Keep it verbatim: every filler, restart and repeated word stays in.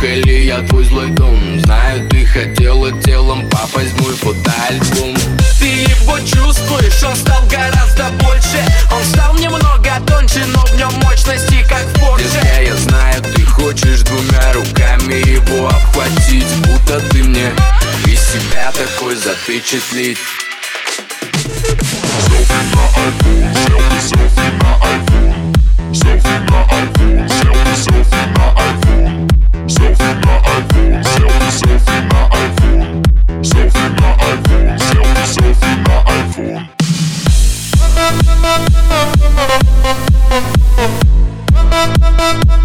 или я твой злой дом. Знаю, ты хотела телом попасть в мой фотоальбом. Ты его чувствуешь, он стал гораздо больше. Он стал немного тоньше, но в нем мощности как в Порше. Детка, я знаю, ты хочешь двумя руками его обхватить, будто ты мне из себя такой запечатлить. Селфи на iPhone, селфи, селфи на iPhone. Селфи на iPhone, селфи, селфи на iPhone. Селфи на iPhone, селфи, селфи на iPhone. Селфи на iPhone, селфи, селфи на iPhone. We'll be right back.